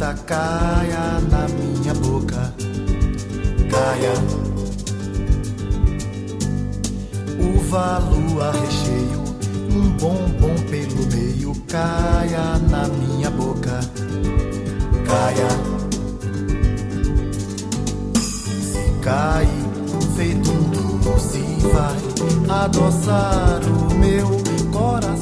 boca, caia na minha boca, caia. Uva, lua, recheio, um bombom pelo meio, caia na minha boca, caia. Se cai, feito um doce, vai adoçar o meu coração.